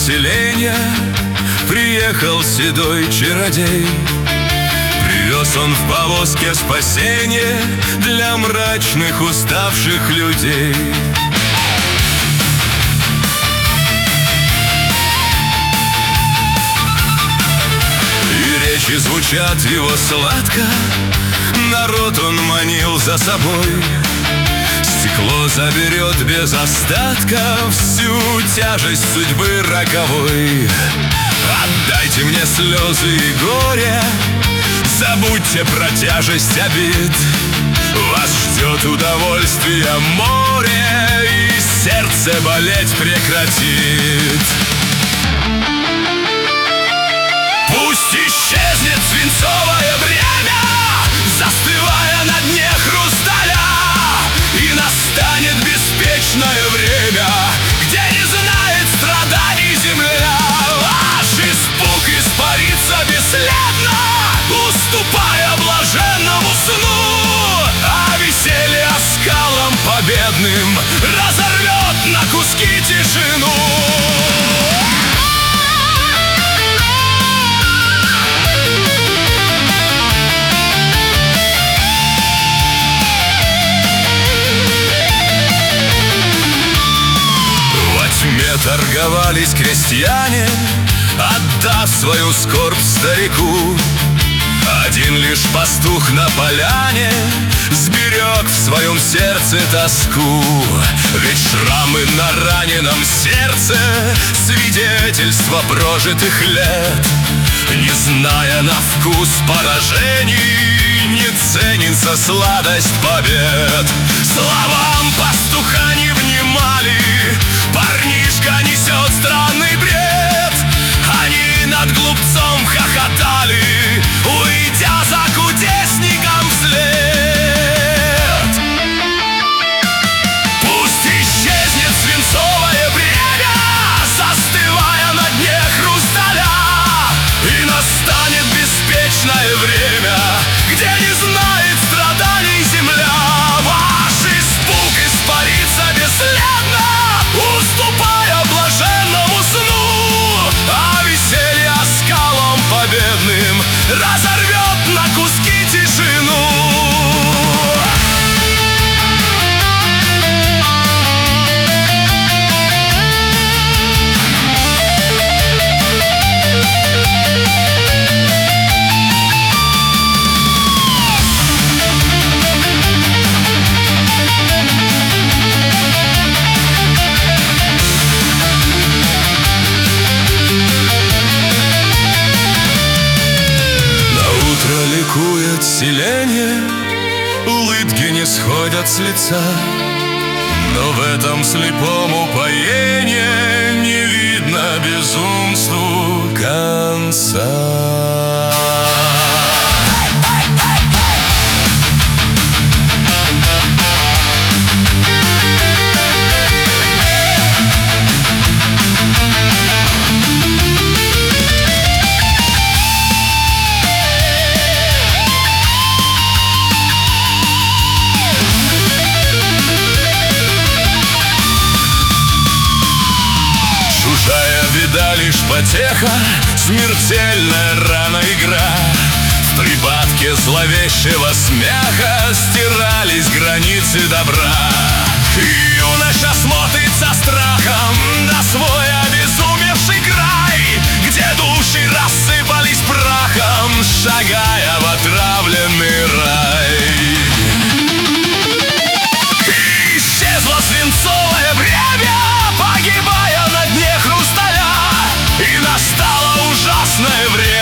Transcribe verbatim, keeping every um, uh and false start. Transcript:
селения приехал седой чародей. Привез он в повозке спасение для мрачных уставших людей. И речи звучат его сладко, народ он манил за собой. Стекло заберет без остатка всю тяжесть судьбы роковой. Отдайте мне слезы и горе, забудьте про тяжесть обид. Вас ждет удовольствие море, и сердце болеть прекратит. Пусть исчезнет свинцовое бремя, застывая на дне хрусталя, и настанет беспечное время, где не знает страданий земля. Ваш испуг испарится бесследно, уступая блаженному сну, а веселье оскалом победным разорвет на куски тишину. Торговались крестьяне, отдав свою скорбь старику. Один лишь пастух на поляне сберег в своем сердце тоску. Ведь шрамы на раненом сердце — свидетельство прожитых лет. Не зная на вкус поражений, не ценится сладость побед. Словам пастуха не внимали, парнишка несет странный бред. Они над глупцом хохотали, уйдя за кудесником вслед. Пусть исчезнет свинцовое бремя, застывая на дне хрусталя, и настанет беспечное время, где не знает страданий земля. Ваш испуг испарится бесследно, уступая блаженному сну, а веселье оскалом победным разорвет на куски тишину. Ликует селение, улыбки не сходят с лица, но в этом слепом упоении не видно безумству конца. Беда лишь потеха, смертельная рана игра. В припадке зловещего смеха стирались границы добра. Юноша смотрит со страхом на свой обезумевший край, где души рассыпались прахом, шагая в отравленный рай. И исчезло свинцовое бремя, погибая на дне хрусталя, и настало ужасное время,